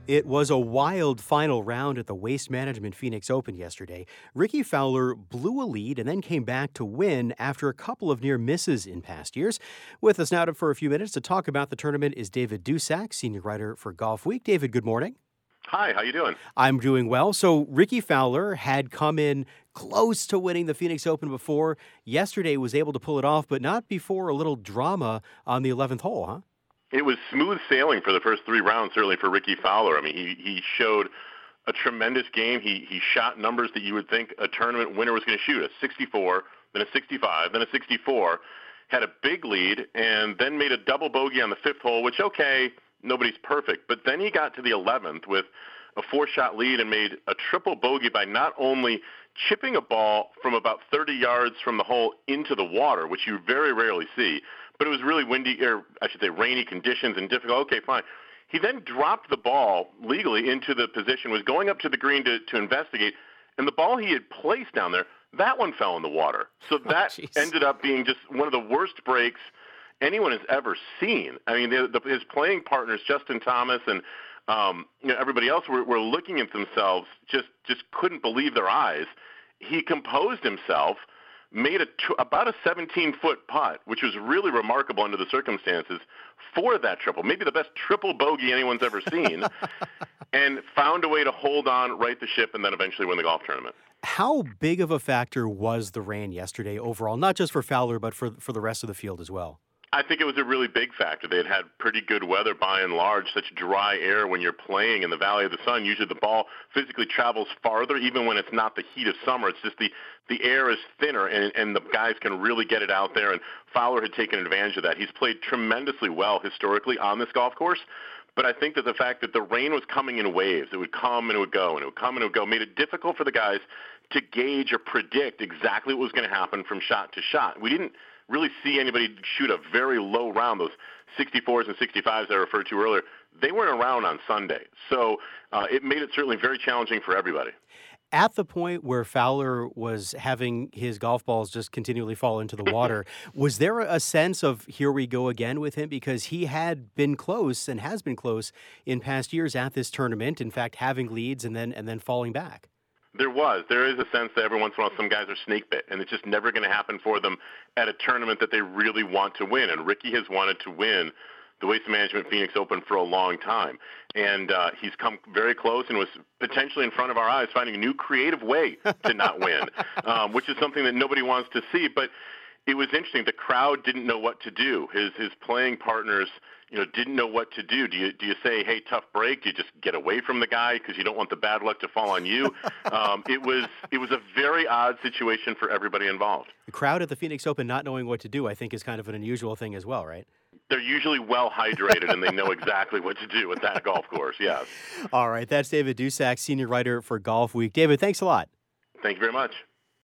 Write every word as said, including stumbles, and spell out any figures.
It was a wild final round at the Waste Management Phoenix Open yesterday. Rickie Fowler blew a lead and then came back to win after a couple of near misses in past years. With us now to- for a few minutes to talk about the tournament is David Dusak, senior writer for Golfweek. David, good morning. Hi, how you doing? I'm doing well. So Rickie Fowler had come in close to winning the Phoenix Open before. Yesterday was able to pull it off, but not before a little drama on the eleventh hole, huh? It was smooth sailing for the first three rounds, certainly for Rickie Fowler. I mean, he he showed a tremendous game. He he shot numbers that you would think a tournament winner was going to shoot, a sixty-four, then a sixty-five, then a sixty-four, had a big lead, and then made a double bogey on the fifth hole, which, okay, nobody's perfect. But then he got to the eleventh with a four-shot lead and made a triple bogey by not only chipping a ball from about thirty yards from the hole into the water, which you very rarely see, but it was really windy, or I should say rainy conditions and difficult. Okay, fine. He then dropped the ball legally into the position, was going up to the green to, to investigate, and the ball he had placed down there, that one fell in the water. So that Oh, ended up being just one of the worst breaks anyone has ever seen. I mean, the, the, his playing partners, Justin Thomas and um, you know, everybody else, were, were looking at themselves, just just couldn't believe their eyes. He composed himself, made a t- about a seventeen-foot putt, which was really remarkable under the circumstances for that triple, maybe the best triple bogey anyone's ever seen, and found a way to hold on, right the ship, and then eventually win the golf tournament. How big of a factor was the rain yesterday overall, not just for Fowler, but for for the rest of the field as well? I think it was a really big factor. They had had pretty good weather by and large, such dry air when you're playing in the Valley of the Sun. Usually the ball physically travels farther, even when it's not the heat of summer. It's just the, the air is thinner, and, and the guys can really get it out there, and Fowler had taken advantage of that. He's played tremendously well historically on this golf course, but I think that the fact that the rain was coming in waves, it would come and it would go, and it would come and it would go, made it difficult for the guys to gauge or predict exactly what was going to happen from shot to shot. We didn't really see anybody shoot a very low round. Those sixty-fours and sixty-fives I referred to earlier, they weren't around on Sunday. So uh, it made it certainly very challenging for everybody. At the point where Fowler was having his golf balls just continually fall into the water, was there a sense of here we go again with him? Because he had been close and has been close in past years at this tournament, in fact, having leads and then and then falling back. There was. There is a sense that every once in a while some guys are snake bit, and it's just never going to happen for them at a tournament that they really want to win. And Rickie has wanted to win the Waste Management Phoenix Open for a long time. And uh, he's come very close and was potentially in front of our eyes finding a new creative way to not win, um, which is something that nobody wants to see. But it was interesting. The crowd didn't know what to do. His his playing partners, you know, didn't know what to do. Do you do you say, hey, tough break? Do you just get away from the guy because you don't want the bad luck to fall on you? um, it was it was a very odd situation for everybody involved. The crowd at the Phoenix Open not knowing what to do, I think, is kind of an unusual thing as well, right? They're usually well hydrated and they know exactly what to do at that golf course, yes. All right, that's David Dusak, senior writer for Golfweek. David, thanks a lot. Thank you very much.